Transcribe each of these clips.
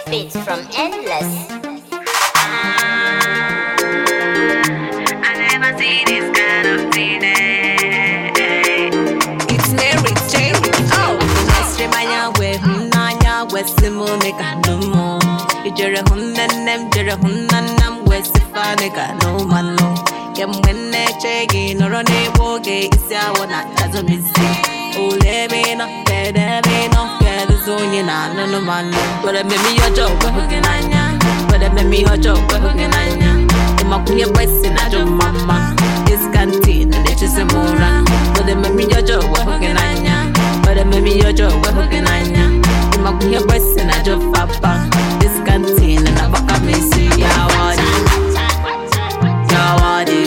Beats from Endless. I never see this kind of thing. It's Mary J. Oh, Nestre Maya, where Naya, West Simonica, no more. Ijere Hunanem, Jere Hunanam, West Sifanica, no man. Yem when they check in or on a boge, it's our not as a missing. Oh, let me know, let me know, get the zone, you know, no man. But I made me a joke, but who can I know? But I made me a joke, but who can I know? The Makuya West in a joke, mama. It's canteen, and it's just a mora. But I made me a joke, but who can I know? But I made me a joke, but who can I know? The Makuya West in a joke, papa. It's canteen, and I back up me see Yawadi. Yawadi.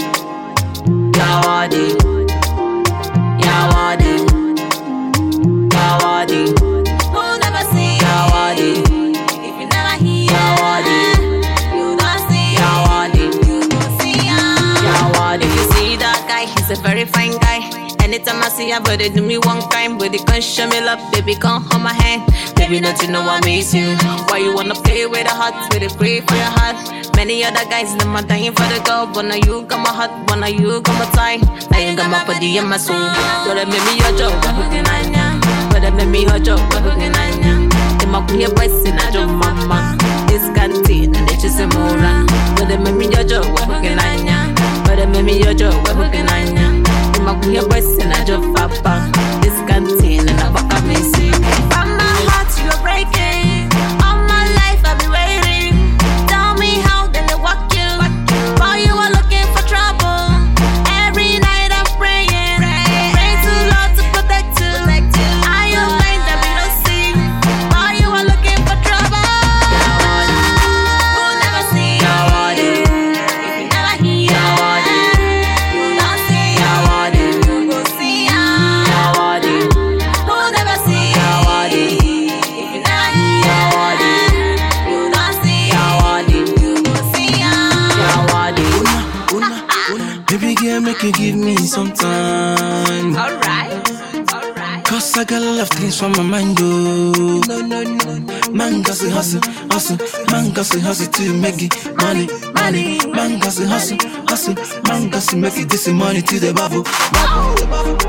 Yawadi. Yawadi. Yawadi. Who'll never see Yawadi? If you never hear Yawadi, you don't see Yawadi. You don't see Yawadi. You see that guy, he's a very fine guy. Anytime I see her, but they do me one kind. But they can't show me love, baby, can't hold my hand. Baby, don't you know I miss you? Why you wanna play with the heart, with the pray for your heart? Many other guys, them are dying for the girl. But now you got my heart, but now you got my time. Now you got my body and my soul. So that made me your joke, but who can I know? But that made me her joke, but who can I know? They mock me a voice in a joke, mama. This canteen, and they just a mora. But they made me your joke, but who can I know? But they made me your joke, but who can I know? They mock me a voice in a joke, papa. This canteen, and I back up me see. From my heart, you're breaking. All my life, I've been waiting. Tell me how then they walk you. While you are looking for trouble. Every night I'm praying. Pray to Lord to protect you. I am blind that we don't see. While you are looking for trouble. Who'll never see Yawadi? If you never hear Yawadi, you don't see Yawadi. You go see Yawadi. Who'll never see Yawadi? If you never hear Yawadi, you don't see Yawadi. You go see Yawadi. Baby girl, make you give me some time. Alright. Cause I got a lot of things from my mind, oh. No. Man got to hustle, hustle. Man got to hustle to make it money. Man got to hustle. Man got to make it this money to the bubble.